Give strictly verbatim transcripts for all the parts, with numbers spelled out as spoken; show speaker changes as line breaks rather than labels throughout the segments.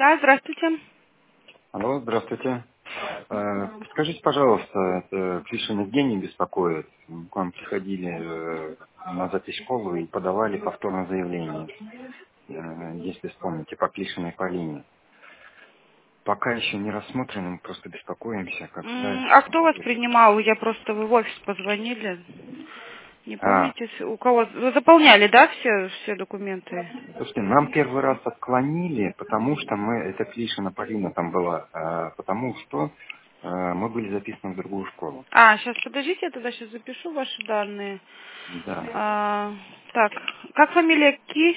Да, здравствуйте.
Алло, здравствуйте. Э, Скажите, пожалуйста, это Клишин Евгений беспокоит. К вам приходили э, на запись в школу и подавали повторное заявление, э, если вспомните, по Клишиной Полине. Пока еще не рассмотрено, мы просто беспокоимся, когда...
М, А кто вас принимал? Я просто вы в офис позвонили. Не
А,
помните, с- у кого? Вы заполняли, да, все, все документы?
слушайте, нам первый раз отклонили, потому что мы, это Клишина Полина там была, э, потому что э, мы были записаны в другую школу.
А, сейчас, подождите, я тогда сейчас запишу ваши данные.
Да.
А, так, как фамилия Ки?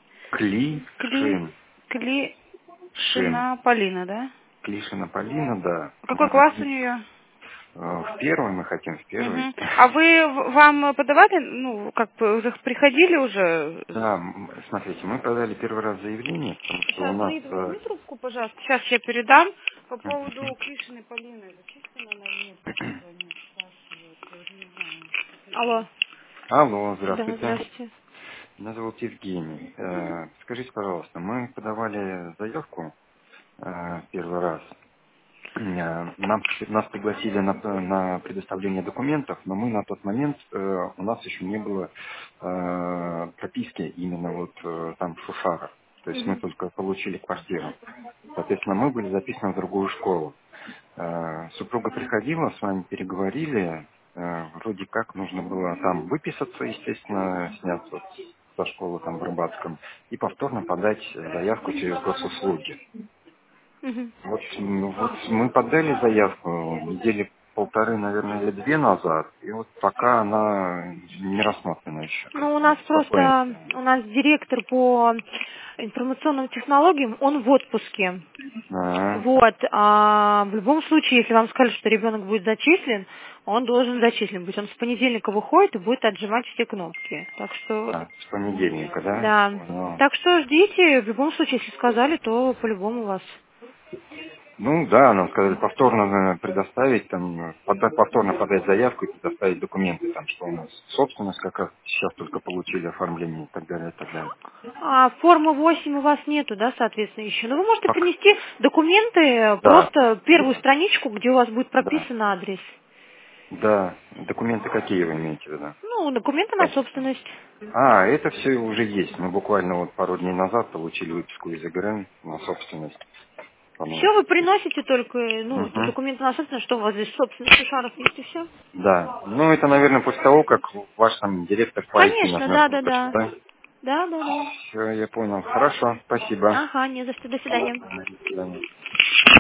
Кли,
Клишин.
Кли,
Шин.
Шина Полина, да?
Клишина Полина, да.
А какой класс у
М,
нее?
э, В первый мы хотим, в первый.
Угу. А вы, в- вам подавали, ну, как бы, уже приходили уже?
Да, м, смотрите, мы подали первый раз заявление, потому что у
Сейчас,
нас...
Лид,
э,
возьми трубку, пожалуйста. Сейчас я передам по поводу Клишиной Полины. Зачислена она или нет, пока звонит, спрашивает. Я уже не знаю. Алло.
Алло,
Да,
здравствуйте.
здравствуйте.
Меня зовут Евгений. Э, Скажите, пожалуйста, мы подавали заявку э, первый раз. Э, Нам, нас пригласили на, на предоставление документов, но мы на тот момент, э, у нас еще не было э, прописки именно вот э, там в Шушарах. То есть мы
Мгм.
только получили квартиру. Соответственно, мы были записаны в другую школу. Э, Супруга приходила, с вами переговорили. Э, Вроде как нужно было там выписаться, естественно, сняться со школы там в Рыбацком и повторно подать заявку через госуслуги.
Мгм.
Вот, ну, вот мы подали заявку недели полторы, наверное, или две назад, и вот пока она не рассмотрена еще.
Ну, у нас просто,
Беспокоимся.
у нас директор по информационным технологиям, он в отпуске.
А,
Вот, а в любом случае, если вам сказали, что ребенок будет зачислен, он должен зачислен быть. Он с понедельника выходит и будет отжимать все кнопки. Так что,
а, с понедельника, да?
да.
Понял.
Так что ждите, в любом случае, если сказали, то по-любому вас.
Ну да, нам сказали повторно э, предоставить, там, э, пода- повторно подать заявку и предоставить документы, там, что у нас собственность как раз сейчас только получили оформление и так далее, и так далее.
А формы восемь у вас нету, да, соответственно, еще. Но вы можете
Пока.
принести документы,
Да,
просто первую
да,
страничку, где у вас будет
да,
прописан адрес.
да. Документы какие вы имеете в виду?
Ну, документы на
Качество.
собственность.
А, это все уже есть. Мы буквально вот пару дней назад получили выписку из ИГРН на собственность. По-моему,
Все вы приносите только, ну,
Мгм.
документы на собственность, что у вас здесь собственность Шушаров есть и все.
Да. Ну, это, наверное, после того, как ваш там директор по ай ти
Конечно,
нажмет
да, да,
кнопочку,
да.
да?
Да, да, да.
Все, я понял. Хорошо, спасибо.
Ага, не за что, до свидания.
До свидания.